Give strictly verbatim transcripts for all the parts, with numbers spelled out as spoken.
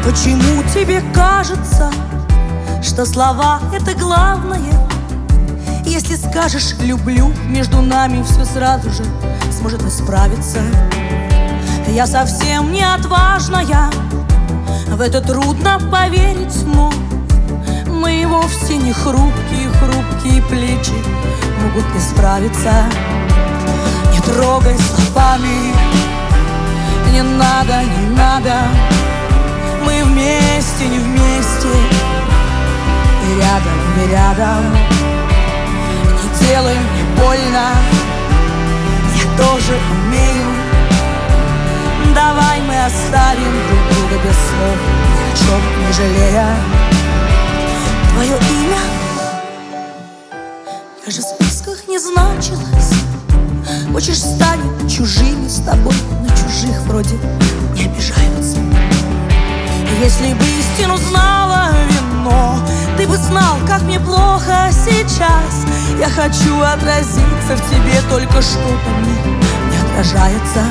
Почему тебе кажется, что слова — это главное? Если скажешь «люблю», между нами все сразу же сможет исправиться. Я совсем не отважная, в это трудно поверить, но мои вовсе не хрупкие, хрупкие плечи могут не справиться. Не трогай словами, не надо, не надо. Мы вместе, не вместе, и рядом, не рядом. Не делай мне больно, я тоже умею. Давай мы оставим друг друга без слов, ни о чем не жалея. Твое имя даже в списках не значилось. Хочешь, станем чужими с тобой, на чужих вроде не обижаются. Если бы истину знала вино, ты бы знал, как мне плохо сейчас. Я хочу отразиться в тебе, только что-то мне не отражается.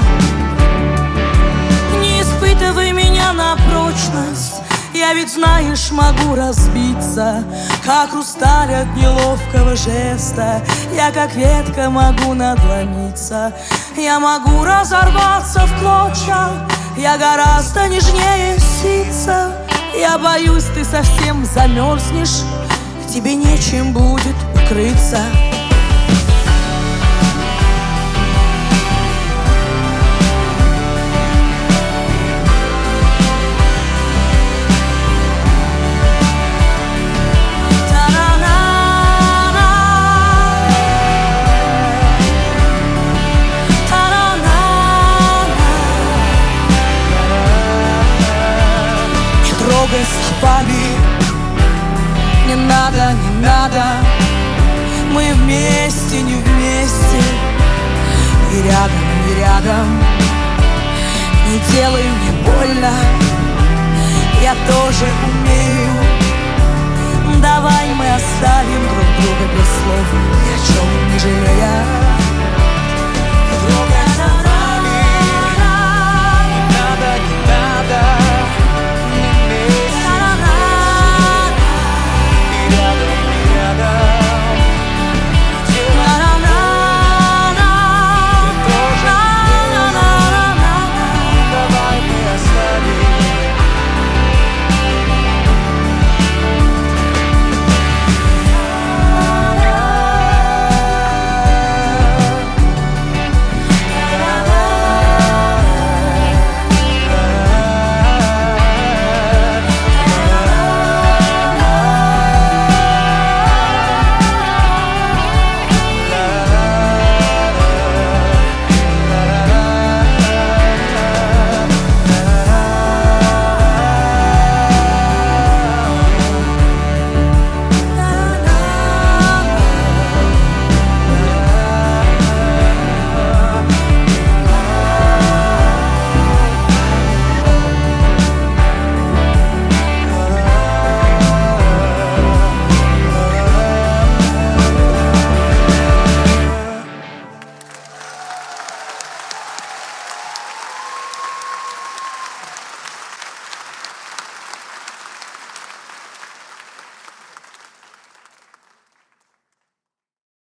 Не испытывай меня на прочность, я ведь, знаешь, могу разбиться, как хрусталь от неловкого жеста. Я, как ветка, могу надломиться. Я могу разорваться в клочья, я гораздо нежнее сица. Я боюсь, ты совсем замерзнешь, тебе нечем будет укрыться. Словами не надо, не надо. Мы вместе, не вместе, и рядом, не рядом. Не делай мне больно, я тоже умею. Давай мы оставим друг друга без слов, ни о чем не жалея.